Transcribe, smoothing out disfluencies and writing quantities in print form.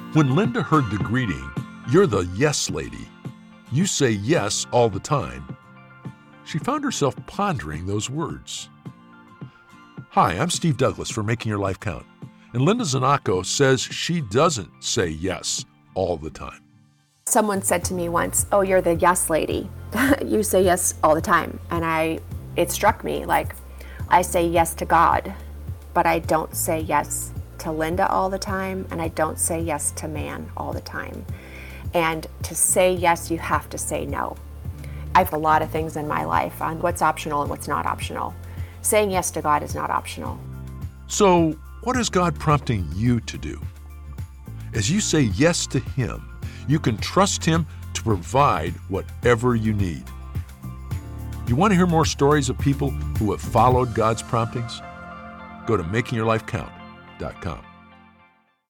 When Linda heard the greeting, "You're the yes lady. You say yes all the time," she found herself pondering those words. Hi, I'm Steve Douglas for Making Your Life Count, and Linda Zinacco says she doesn't say yes all the time. Someone said to me once, "Oh, you're the yes lady. You say yes all the time." And it struck me, like, I say yes to God, but I don't say yes to Linda all the time, and I don't say yes to man all the time. And to say yes, you have to say no. I have a lot of things in my life on what's optional and what's not optional. Saying yes to God is not optional. So, what is God prompting you to do? As you say yes to Him, you can trust Him to provide whatever you need. You want to hear more stories of people who have followed God's promptings? Go to makingyourlifecount.com.